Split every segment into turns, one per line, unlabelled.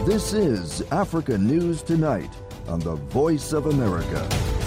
This is Africa News Tonight on the Voice of America.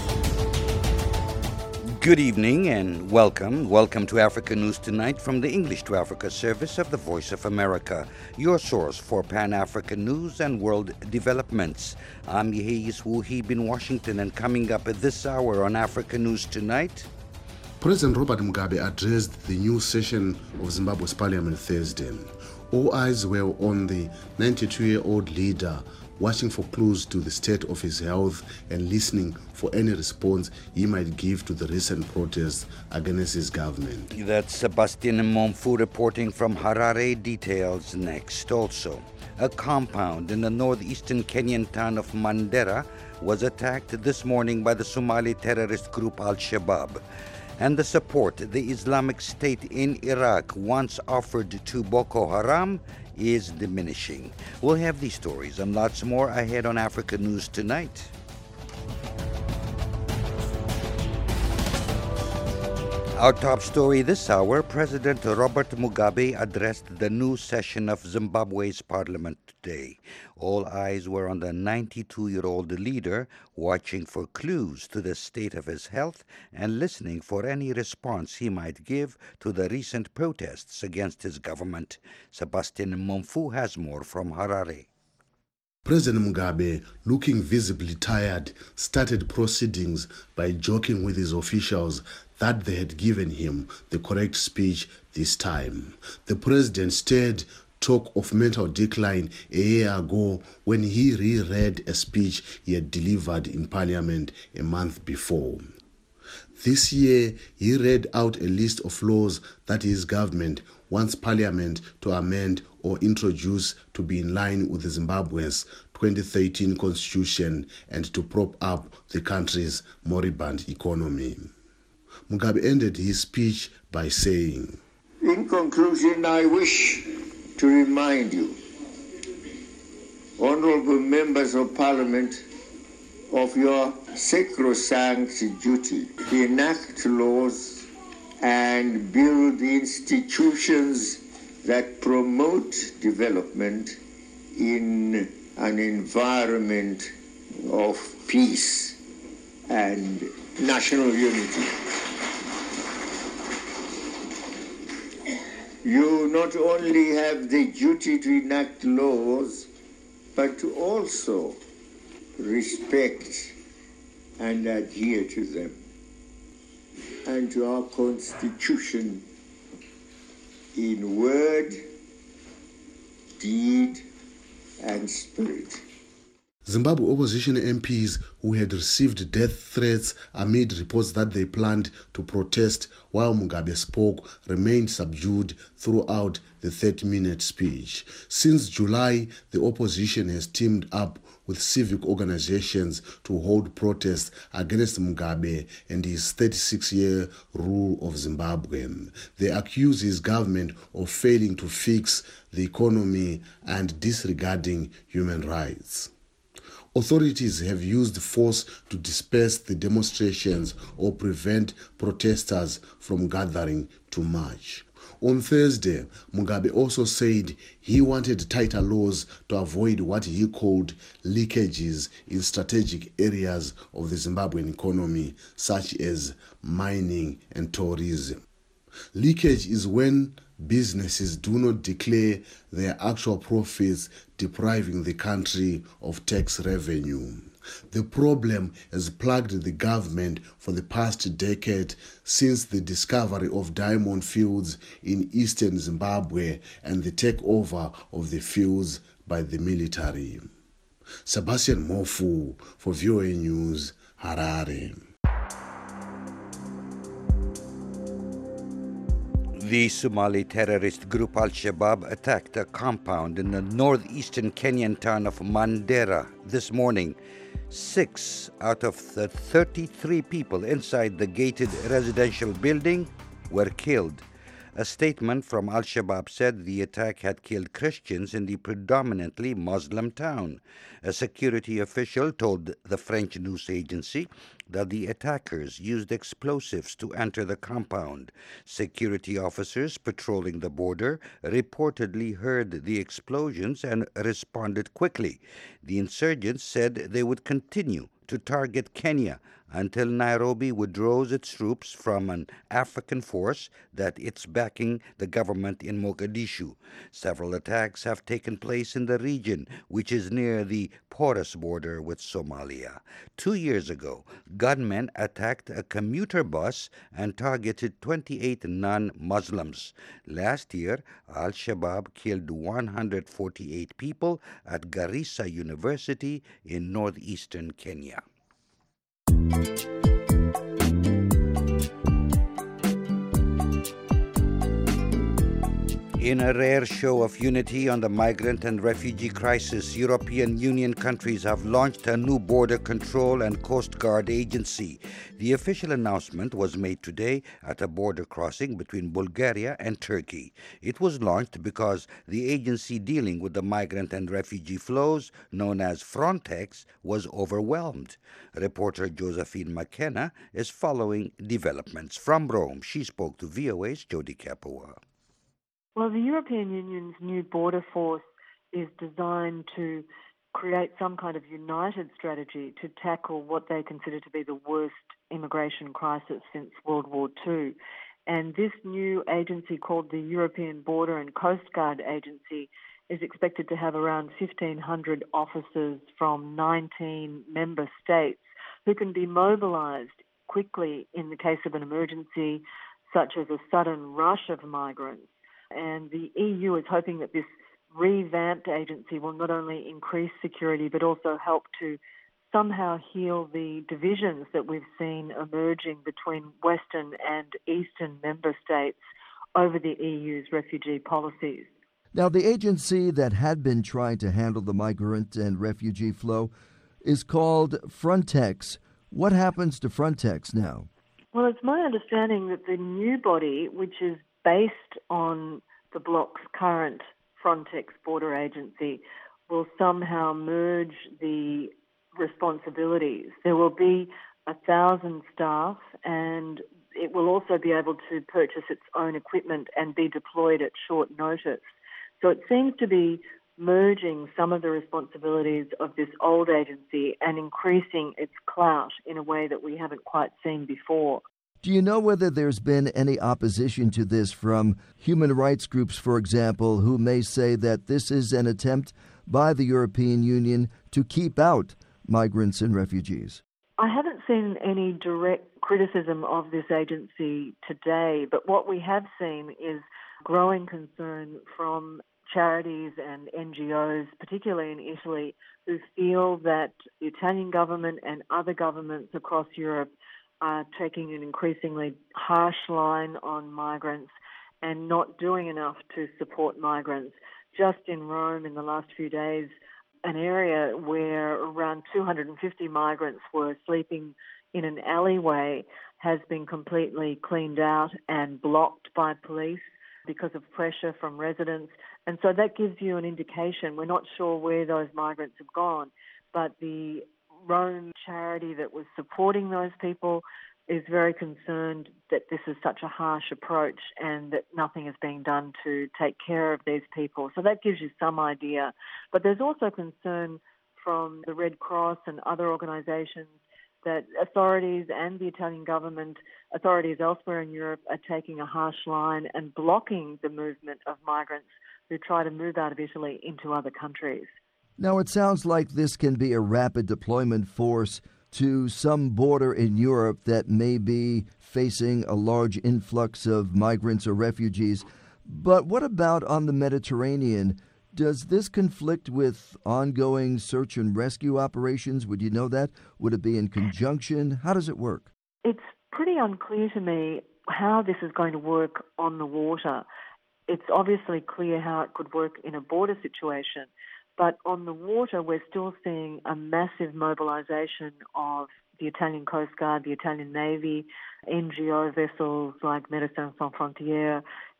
Good evening and welcome. Welcome to Africa News Tonight from the English to Africa service of the Voice of America, your source for Pan-African news and world developments. I'm Yeheyes Wuhib in Washington, and coming up at this hour on Africa News Tonight.
President Robert Mugabe addressed the new session of Zimbabwe's parliament Thursday. All eyes were on the 92-year-old leader, watching for clues to the state of his health and listening for any response he might give to the recent protests against his government.
That's Sebastian Momfu reporting from Harare. Details next. Also, a compound in the northeastern Kenyan town of Mandera was attacked this morning by the Somali terrorist group Al-Shabaab. And the support the Islamic State in Iraq once offered to Boko Haram is diminishing. We'll have these stories and lots more ahead on Africa News Tonight. Our top story this hour: President Robert Mugabe addressed the new session of Zimbabwe's parliament today. All eyes were on the 92-year-old leader, watching for clues to the state of his health and listening for any response he might give to the recent protests against his government. Sebastian Momfu has more from Harare.
President Mugabe, looking visibly tired, started proceedings by joking with his officials that they had given him the correct speech this time. The president stirred talk of mental decline a year ago when he reread a speech he had delivered in parliament a month before. This year, he read out a list of laws that his government wants parliament to amend or introduce to be in line with Zimbabwe's 2013 constitution and to prop up the country's moribund economy. Mugabe ended his speech by saying,
"In conclusion, I wish to remind you, honorable members of parliament, of your sacrosanct duty to enact laws and build institutions that promote development in an environment of peace and national unity. You not only have the duty to enact laws, but to also respect and adhere to them, and to our Constitution in word, deed, and spirit."
Zimbabwe opposition MPs who had received death threats amid reports that they planned to protest while Mugabe spoke remained subdued throughout the 30-minute speech. Since July, the opposition has teamed up with civic organizations to hold protests against Mugabe and his 36-year rule of Zimbabwe. They accuse his government of failing to fix the economy and disregarding human rights. Authorities have used force to disperse the demonstrations or prevent protesters from gathering to march. On Thursday, Mugabe also said he wanted tighter laws to avoid what he called leakages in strategic areas of the Zimbabwean economy, such as mining and tourism. Leakage is when businesses do not declare their actual profits, depriving the country of tax revenue. The problem has plagued the government for the past decade since the discovery of diamond fields in eastern Zimbabwe and the takeover of the fields by the military. Sebastian Mofu for VOA News, Harare.
The Somali terrorist group Al-Shabaab attacked a compound in the northeastern Kenyan town of Mandera this morning. 6 out of the 33 people inside the gated residential building were killed. A statement from Al-Shabaab said the attack had killed Christians in the predominantly Muslim town. A security official told the French news agency that the attackers used explosives to enter the compound. Security officers patrolling the border reportedly heard the explosions and responded quickly. The insurgents said they would continue to target Kenya until Nairobi withdraws its troops from an African force that it's backing the government in Mogadishu. Several attacks have taken place in the region, which is near the porous border with Somalia. 2 years ago, gunmen attacked a commuter bus and targeted 28 non-Muslims. Last year, Al-Shabaab killed 148 people at Garissa University in northeastern Kenya. In a rare show of unity on the migrant and refugee crisis, European Union countries have launched a new border control and coast guard agency. The official announcement was made today at a border crossing between Bulgaria and Turkey. It was launched because the agency dealing with the migrant and refugee flows, known as Frontex, was overwhelmed. Reporter Josephine McKenna is following developments. From Rome, she spoke to VOA's Jody Kapua.
Well, the European Union's new border force is designed to create some kind of united strategy to tackle what they consider to be the worst immigration crisis since World War II. And this new agency called the European Border and Coast Guard Agency is expected to have around 1,500 officers from 19 member states who can be mobilised quickly in the case of an emergency, such as a sudden rush of migrants. And the EU is hoping that this revamped agency will not only increase security but also help to somehow heal the divisions that we've seen emerging between Western and Eastern member states over the EU's refugee policies.
Now, the agency that had been trying to handle the migrant and refugee flow is called Frontex. What happens to Frontex now?
Well, it's my understanding that the new body, which is based on the bloc's current Frontex border agency, will somehow merge the responsibilities. There will be 1,000 staff, and it will also be able to purchase its own equipment and be deployed at short notice. So it seems to be merging some of the responsibilities of this old agency and increasing its clout in a way that we haven't quite seen before.
Do you know whether there's been any opposition to this from human rights groups, for example, who may say that this is an attempt by the European Union to keep out migrants and refugees?
I haven't seen any direct criticism of this agency today, but what we have seen is growing concern from charities and NGOs, particularly in Italy, who feel that the Italian government and other governments across Europe are taking an increasingly harsh line on migrants and not doing enough to support migrants. Just in Rome in the last few days, an area where around 250 migrants were sleeping in an alleyway has been completely cleaned out and blocked by police because of pressure from residents. And so that gives you an indication. We're not sure where those migrants have gone, but the Rome charity that was supporting those people is very concerned that this is such a harsh approach and that nothing is being done to take care of these people. So that gives you some idea. But there's also concern from the Red Cross and other organisations that authorities and the Italian government, authorities elsewhere in Europe, are taking a harsh line and blocking the movement of migrants who try to move out of Italy into other countries.
Now, it sounds like this can be a rapid deployment force to some border in Europe that may be facing a large influx of migrants or refugees. But what about on the Mediterranean? Does this conflict with ongoing search and rescue operations? Would you know that? Would it be in conjunction? How does it work?
It's pretty unclear to me how this is going to work on the water. It's obviously clear how it could work in a border situation. But on the water, we're still seeing a massive mobilisation of the Italian Coast Guard, the Italian Navy, NGO vessels like Médecins Sans Frontières,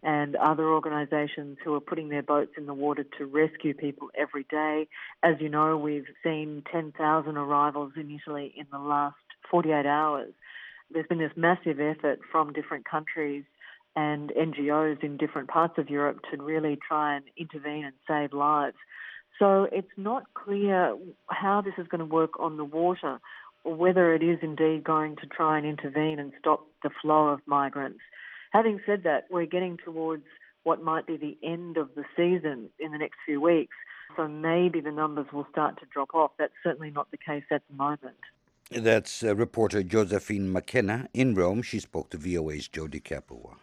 and other organisations who are putting their boats in the water to rescue people every day. As you know, we've seen 10,000 arrivals in Italy in the last 48 hours. There's been this massive effort from different countries and NGOs in different parts of Europe to really try and intervene and save lives. So it's not clear how this is going to work on the water, or whether it is indeed going to try and intervene and stop the flow of migrants. Having said that, we're getting towards what might be the end of the season in the next few weeks, so maybe the numbers will start to drop off. That's certainly not the case at the moment.
That's reporter Josephine McKenna in Rome. She spoke to VOA's Jody Kapua.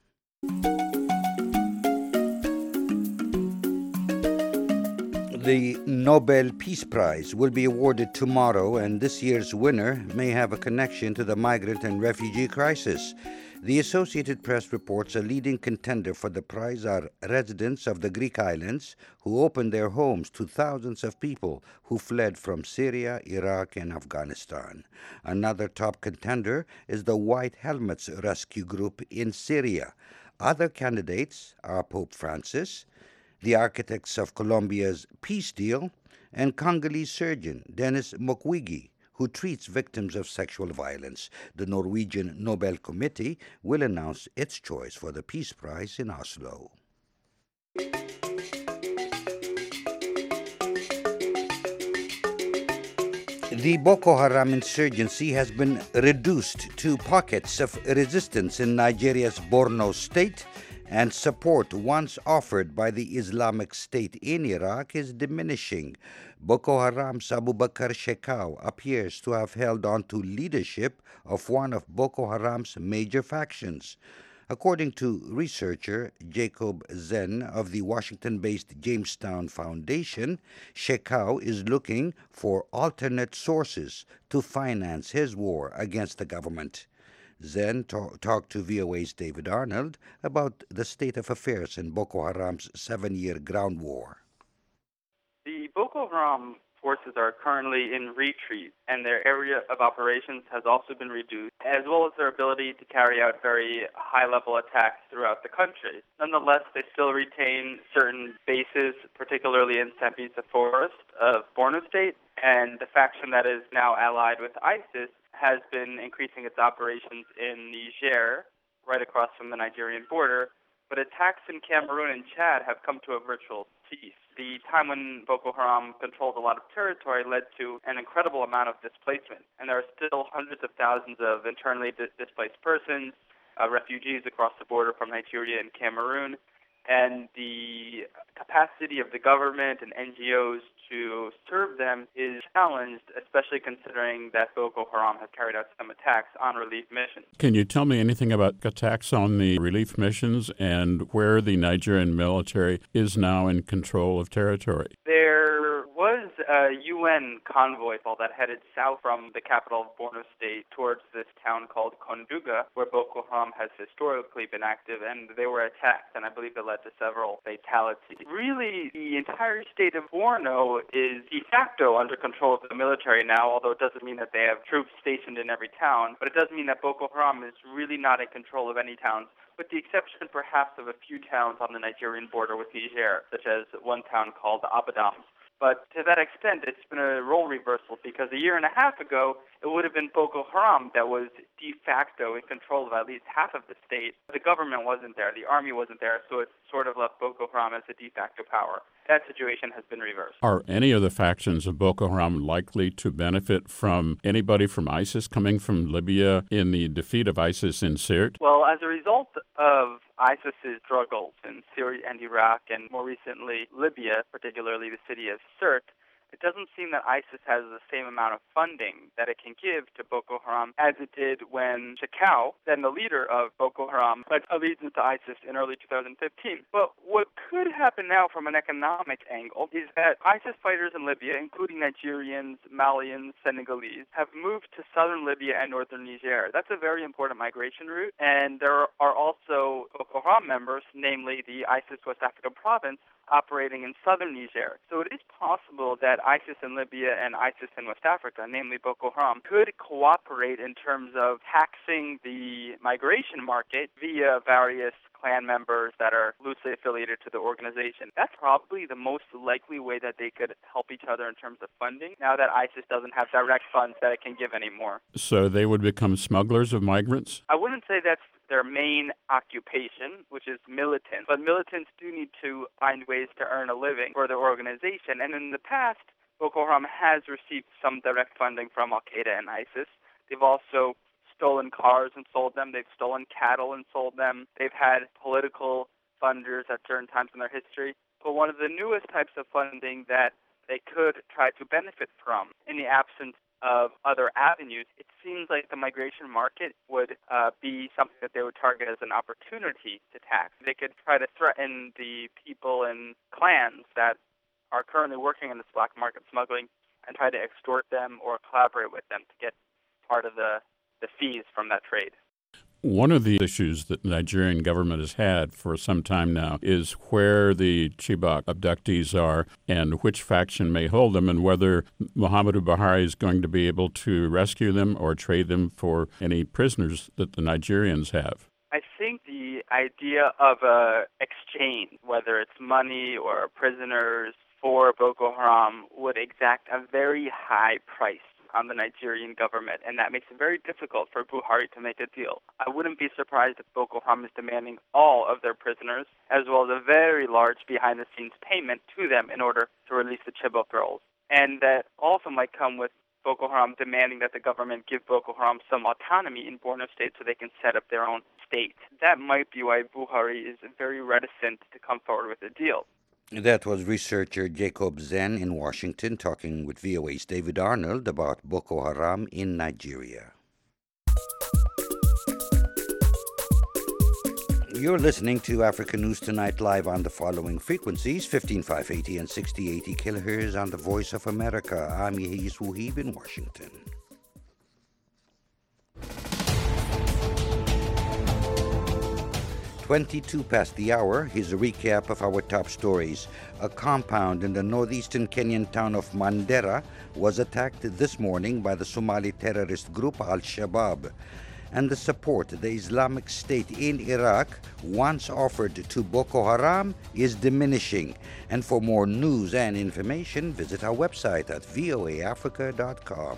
The Nobel Peace Prize will be awarded tomorrow, and this year's winner may have a connection to the migrant and refugee crisis. The Associated Press reports a leading contender for the prize are residents of the Greek islands who opened their homes to thousands of people who fled from Syria, Iraq, and Afghanistan. Another top contender is the White Helmets Rescue Group in Syria. Other candidates are Pope Francis, the architects of Colombia's peace deal, and Congolese surgeon Denis Mukwege, who treats victims of sexual violence. The Norwegian Nobel Committee will announce its choice for the Peace Prize in Oslo. The Boko Haram insurgency has been reduced to pockets of resistance in Nigeria's Borno state, and support once offered by the Islamic State in Iraq is diminishing. Boko Haram's Abubakar Shekau appears to have held on to leadership of one of Boko Haram's major factions. According to researcher Jacob Zen of the Washington-based Jamestown Foundation, Shekau is looking for alternate sources to finance his war against the government. Zen talked to VOA's David Arnold about the state of affairs in Boko Haram's 7-year ground war.
The Boko Haram forces are currently in retreat, and their area of operations has also been reduced, as well as their ability to carry out very high-level attacks throughout the country. Nonetheless, they still retain certain bases, particularly in Sambisa Forest of Borno State, and the faction that is now allied with ISIS has been increasing its operations in Niger, right across from the Nigerian border, but attacks in Cameroon and Chad have come to a virtual cease. The time when Boko Haram controlled a lot of territory led to an incredible amount of displacement, and there are still hundreds of thousands of internally displaced persons, refugees across the border from Nigeria and Cameroon, and the capacity of the government and NGOs to serve them is challenged, especially considering that Boko Haram has carried out some attacks on relief missions.
Can you tell me anything about attacks on the relief missions and where the Nigerian military is now in control of territory?
There was a UN convoy that headed south from the capital of Borno State towards this town called Konduga, where Boko Haram has historically been active, and they were attacked, and I believe it led to several fatalities. Really, the entire state of Borno is de facto under control of the military now, although it doesn't mean that they have troops stationed in every town, but it does mean that Boko Haram is really not in control of any towns, with the exception perhaps of a few towns on the Nigerian border with Niger, such as one town called Abadam. But to that extent, it's been a role reversal, because a year and a half ago, it would have been Boko Haram that was de facto in control of at least half of the state. The government wasn't there, the army wasn't there, so it sort of left Boko Haram as a de facto power. That situation has been reversed.
Are any of the factions of Boko Haram likely to benefit from anybody from ISIS coming from Libya in the defeat of ISIS in Sirte?
Well, as a result of ISIS's struggles in Syria and Iraq, and more recently Libya, particularly the city of Sirte, it doesn't seem that ISIS has the same amount of funding that it can give to Boko Haram as it did when Shekau, then the leader of Boko Haram, pledged allegiance to ISIS in early 2015. But what could happen now from an economic angle is that ISIS fighters in Libya, including Nigerians, Malians, Senegalese, have moved to southern Libya and northern Niger. That's a very important migration route, and there are also Boko Haram members, namely the ISIS West African province, operating in southern Niger. So it is possible that ISIS in Libya and ISIS in West Africa, namely Boko Haram, could cooperate in terms of taxing the migration market via various clan members that are loosely affiliated to the organization. That's probably the most likely way that they could help each other in terms of funding, now that ISIS doesn't have direct funds that it can give anymore.
So they would become smugglers of migrants?
I wouldn't say that's their main occupation, which is militant, but militants do need to find ways to earn a living for their organization. And in the past, Boko Haram has received some direct funding from Al-Qaeda and ISIS. They've also stolen cars and sold them. They've stolen cattle and sold them. They've had political funders at certain times in their history. But one of the newest types of funding that they could try to benefit from in the absence of other avenues, it seems like the migration market would be something that they would target as an opportunity to tax. They could try to threaten the people and clans that are currently working in this black market smuggling and try to extort them or collaborate with them to get part of the fees from that trade.
One of the issues that the Nigerian government has had for some time now is where the Chibok abductees are and which faction may hold them, and whether Muhammadu Buhari is going to be able to rescue them or trade them for any prisoners that the Nigerians have.
I think the idea of a exchange, whether it's money or prisoners for Boko Haram, would exact a very high price on the Nigerian government, and that makes it very difficult for Buhari to make a deal. I wouldn't be surprised if Boko Haram is demanding all of their prisoners, as well as a very large behind-the-scenes payment to them in order to release the Chibok girls. And that also might come with Boko Haram demanding that the government give Boko Haram some autonomy in Borno State so they can set up their own state. That might be why Buhari is very reticent to come forward with a deal.
That was researcher Jacob Zen in Washington talking with VOA's David Arnold about Boko Haram in Nigeria. You're listening to Africa News Tonight live on the following frequencies: 15580 and 6080 kilohertz on the Voice of America. I'm Yehis Wuhib in Washington. "22 past the hour, here's a recap of our top stories. A compound in the northeastern Kenyan town of Mandera was attacked this morning by the Somali terrorist group Al-Shabaab. And the support the Islamic State in Iraq once offered to Boko Haram is diminishing. And for more news and information, visit our website at voaafrica.com.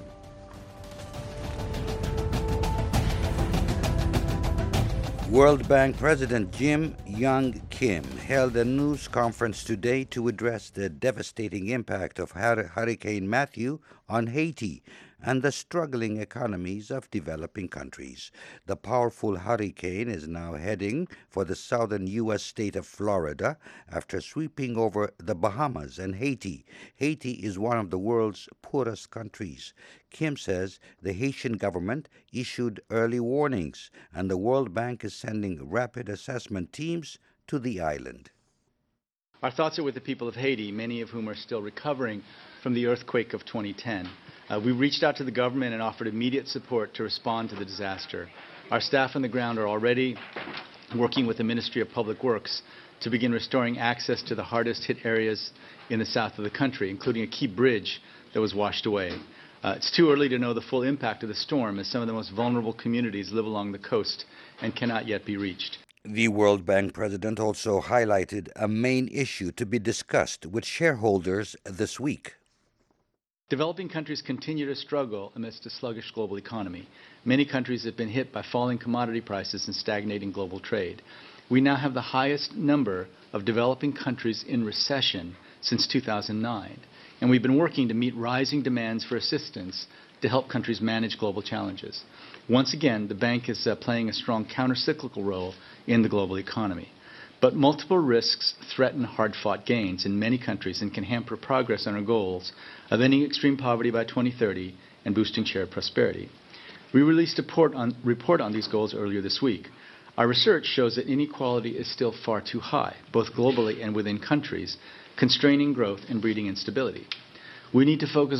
World Bank President Jim Young Kim held a news conference today to address the devastating impact of Hurricane Matthew on Haiti and the struggling economies of developing countries. The powerful hurricane is now heading for the southern U.S. state of Florida after sweeping over the Bahamas and Haiti. Haiti is one of the world's poorest countries. Kim says the Haitian government issued early warnings, and the World Bank is sending rapid assessment teams to the island.
Our thoughts are with the people of Haiti, many of whom are still recovering from the earthquake of 2010. We reached out to the government and offered immediate support to respond to the disaster. Our staff on the ground are already working with the Ministry of Public Works to begin restoring access to the hardest hit areas in the south of the country, including a key bridge that was washed away. It's too early to know the full impact of the storm, as some of the most vulnerable communities live along the coast and cannot yet be reached.
The World Bank president also highlighted a main issue to be discussed with shareholders this week.
Developing countries continue to struggle amidst a sluggish global economy. Many countries have been hit by falling commodity prices and stagnating global trade. We now have the highest number of developing countries in recession since 2009, and we've been working to meet rising demands for assistance to help countries manage global challenges. Once again, the bank is playing a strong counter-cyclical role in the global economy. But multiple risks threaten hard-fought gains in many countries and can hamper progress on our goals of ending extreme poverty by 2030 and boosting shared prosperity. We released a report on these goals earlier this week. Our research shows that inequality is still far too high, both globally and within countries, constraining growth and breeding instability. We need to focus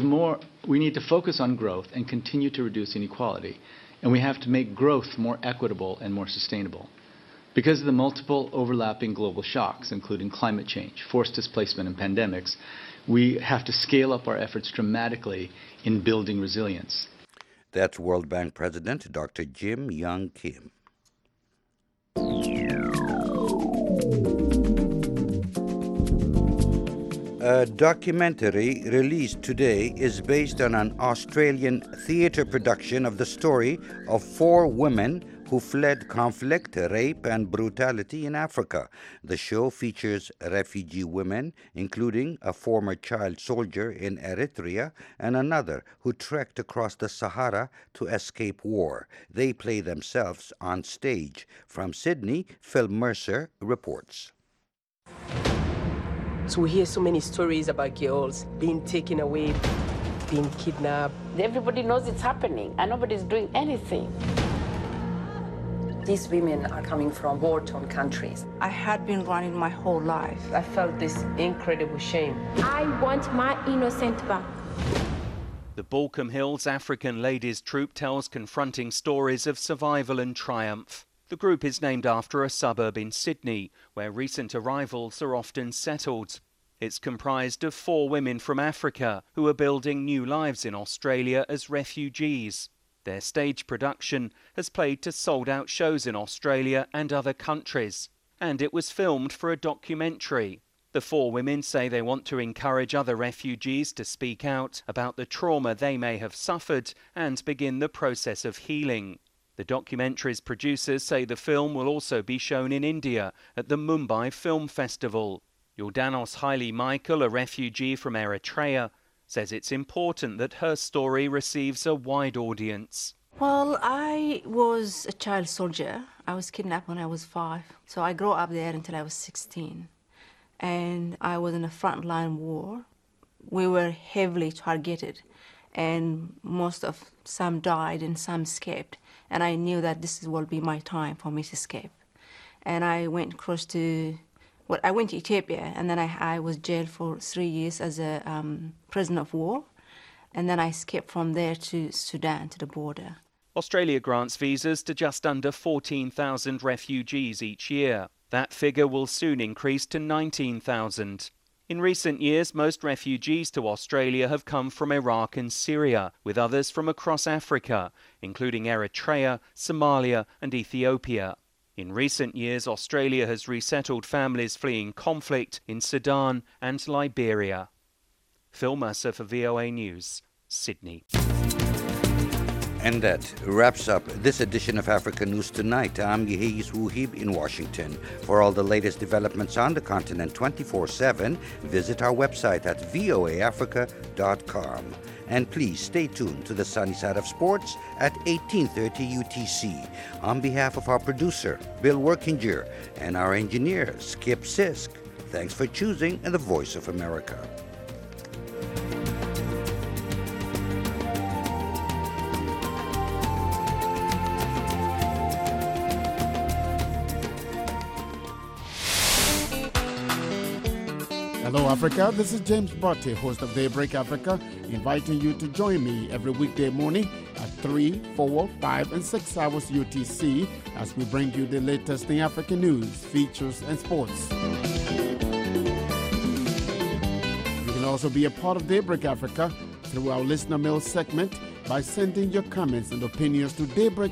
on growth and continue to reduce inequality, and we have to make growth more equitable and more sustainable. Because of the multiple overlapping global shocks, including climate change, forced displacement, and pandemics, we have to scale up our efforts dramatically in building resilience.
That's World Bank President Dr. Jim Young Kim. A documentary released today is based on an Australian theatre production of the story of 4 women who fled conflict, rape, and brutality in Africa. The show features refugee women, including a former child soldier in Eritrea and another who trekked across the Sahara to escape war. They play themselves on stage. From Sydney, Phil Mercer reports.
So we hear so many stories about girls being taken away, being kidnapped.
Everybody knows it's happening and nobody's doing anything.
These women are coming from war-torn countries.
I had been running my whole life.
I felt this incredible shame.
I want my innocent back.
The Balcombe Hills African Ladies Troupe tells confronting stories of survival and triumph. The group is named after a suburb in Sydney, where recent arrivals are often settled. It's comprised of 4 women from Africa who are building new lives in Australia as refugees. Their stage production has played to sold-out shows in Australia and other countries, and it was filmed for a documentary. The 4 women say they want to encourage other refugees to speak out about the trauma they may have suffered and begin the process of healing. The documentary's producers say the film will also be shown in India at the Mumbai Film Festival. Yordanos Haile Michael, a refugee from Eritrea, says it's important that her story receives a wide audience.
Well, I was a child soldier. I was kidnapped when I was 5. So I grew up there until I was 16. And I was in a frontline war. We were heavily targeted, and some died and some escaped. And I knew that this will be my time for me to escape. And I went I went to Ethiopia, and then I was jailed for 3 years as a prisoner of war. And then I escaped from there to Sudan, to the border.
Australia grants visas to just under 14,000 refugees each year. That figure will soon increase to 19,000. In recent years, most refugees to Australia have come from Iraq and Syria, with others from across Africa, including Eritrea, Somalia and Ethiopia. In recent years, Australia has resettled families fleeing conflict in Sudan and Liberia. Phil Mercer for VOA News, Sydney.
And that wraps up this edition of Africa News Tonight. I'm Yehis Wuhib in Washington. For all the latest developments on the continent 24/7, visit our website at voaafrica.com. And please stay tuned to the Sunny Side of Sports at 18:30 UTC. On behalf of our producer, Bill Workinger, and our engineer, Skip Sisk, thanks for choosing the Voice of America.
Hello, Africa. This is James Botte, host of Daybreak Africa, inviting you to join me every weekday morning at 3, 4, 5, and 6 hours UTC as we bring you the latest in African news, features, and sports. You can also be a part of Daybreak Africa through our listener mail segment by sending your comments and opinions to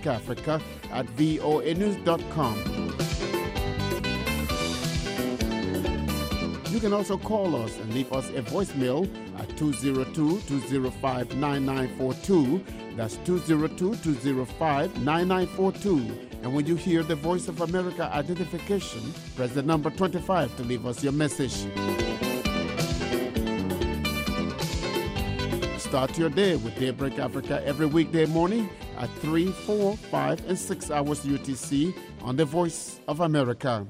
daybreakafrica@voanews.com. You can also call us and leave us a voicemail at 202-205-9942. That's 202-205-9942. And when you hear the Voice of America identification, press the number 25 to leave us your message. Start your day with Daybreak Africa every weekday morning at 3, 4, 5, and 6 hours UTC on the Voice of America.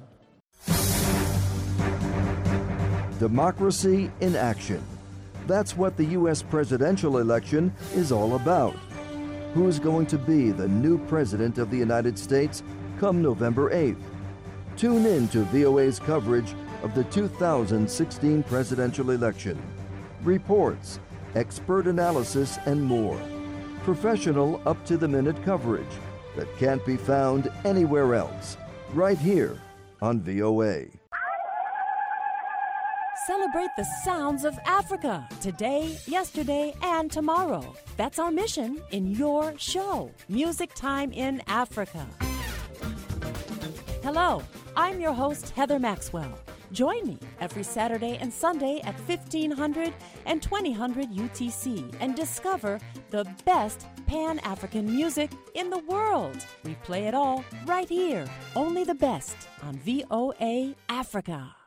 Democracy in action. That's what the U.S. presidential election is all about. Who's going to be the new president of the United States come November 8th? Tune in to VOA's coverage of the 2016 presidential election. Reports, expert analysis, and more. Professional, up-to-the-minute coverage that can't be found anywhere else. right here on VOA.
Celebrate the sounds of Africa today, yesterday, and tomorrow. That's our mission in your show, Music Time in Africa. Hello, I'm your host, Heather Maxwell. Join me every Saturday and Sunday at 1500 and 2000 UTC and discover the best Pan-African music in the world. We play it all right here, only the best on VOA Africa.